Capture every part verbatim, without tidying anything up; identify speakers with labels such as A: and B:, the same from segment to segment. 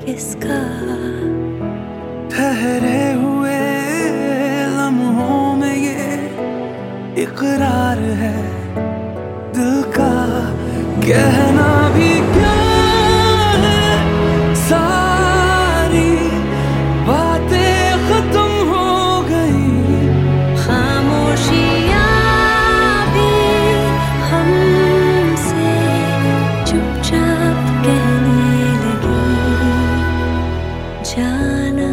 A: किसका?
B: ठहरे हुए लम्हों में ये इकरार है दिल का, कहना भी क्या है, सारी बातें खत्म हो गई,
A: खामोशियाँ भी हमसे चुपचाप कहने लगी, जाना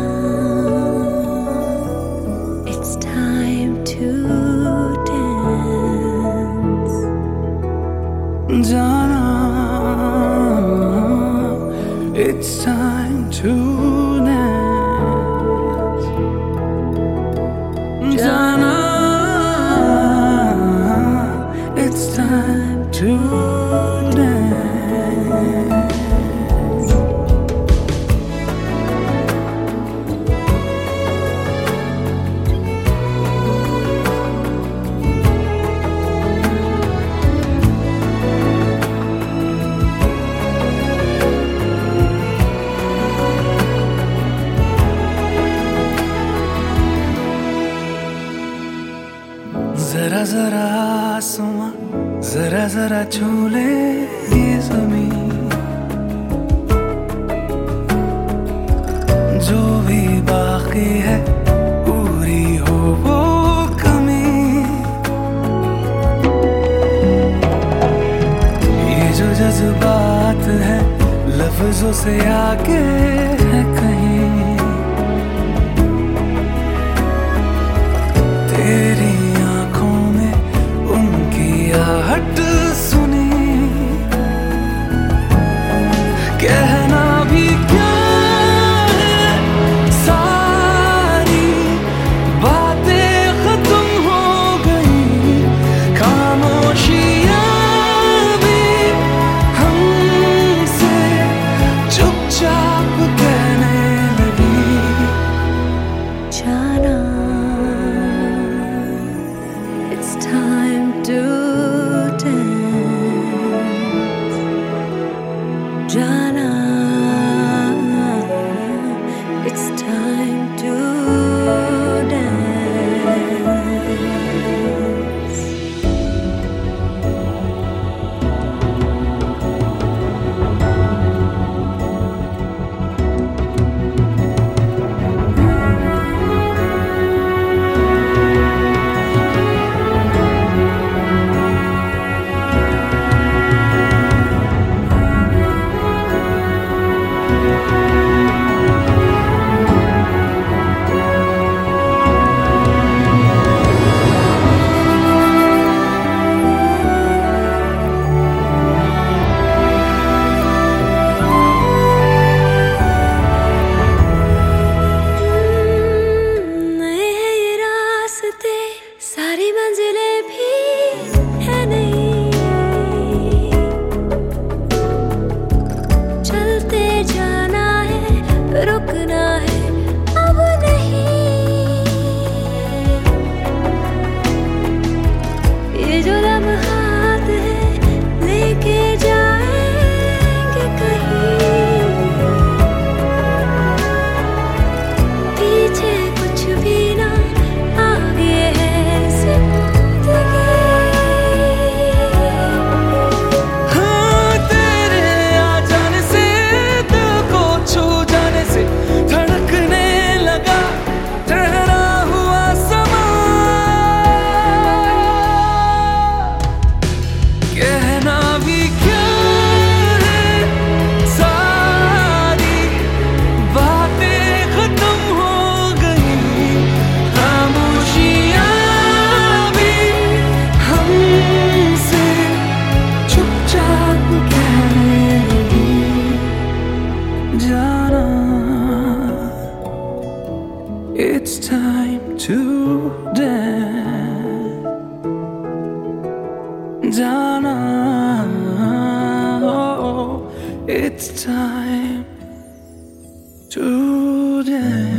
A: it's time to dance,
B: जाना it's time to dance, जाना it's time to dance. जरा जरा आसमां जरा जरा छू ले ये ज़मीं, जो भी बाकी है पूरी हो वो कमी, ये जो जज्बात है लफ्जों से आगे है कहीं, तेरी हट सुनी, कहना भी क्या है, सारी बातें खत्म हो गई, खामोशियाँ भी हमसे चुपचाप कहने लगी,
A: जाना it's time to Jana, it's time to dance. सारी मंजिलें भी है नहीं, चलते जाना है, रुकना है अब नहीं, ये जो लम्हात है लेके जाएंगे कहीं, पीछे कुछ भी ना आगे है
B: It's time to dance, Jana, oh, it's time to dance.